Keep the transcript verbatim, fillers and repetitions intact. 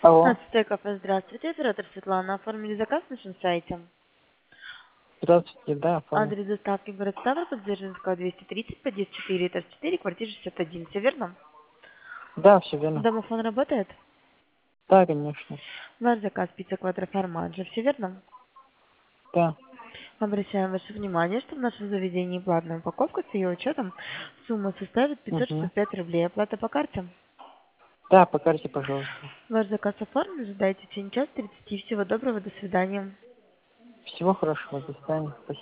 Алло, Ацтек кафе, здравствуйте, оператор Светлана. Оформили заказ на нашем сайте. здравствуйте, да, оформил. Адрес доставки город Ставрополь, Дзержинского, двести тридцать, подъезд четыре, этаж четыре, квартира шестьдесят один. Все верно? Да, все верно. Домофон работает? Да, конечно. Ваш заказ пицца квадроформаджо. Все верно? Да, Обращаем ваше внимание, что в нашем заведении платная упаковка с ее учетом сумма составит пятьсот угу. шестьдесят пять рублей. Оплата по карте. Да, покажите, пожалуйста. Ваш заказ оформлен. Ждайте в течение час тридцати. Всего доброго. До свидания. Всего хорошего, до свидания. Спасибо.